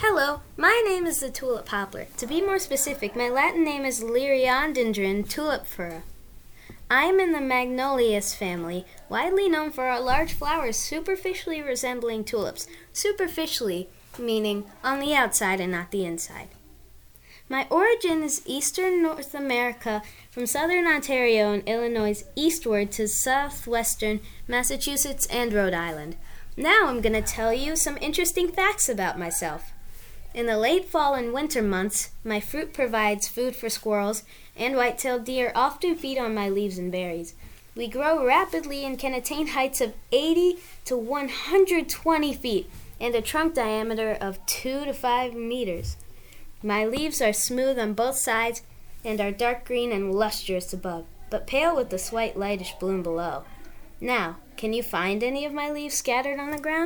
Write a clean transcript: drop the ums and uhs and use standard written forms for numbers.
Hello, my name is the tulip poplar. To be more specific, my Latin name is Liriodendron tulipifera. I am in the Magnoliaceae family, widely known for our large flowers superficially resembling tulips. Superficially meaning on the outside and not the inside. My origin is eastern North America, from southern Ontario and Illinois eastward to southwestern Massachusetts and Rhode Island. Now I'm going to tell you some interesting facts about myself. In the late fall and winter months, my fruit provides food for squirrels, and white-tailed deer often feed on my leaves and berries. We grow rapidly and can attain heights of 80 to 120 feet and a trunk diameter of 2 to 5 meters. My leaves are smooth on both sides and are dark green and lustrous above, but pale with the slight lightish bloom below. Now, can you find any of my leaves scattered on the ground?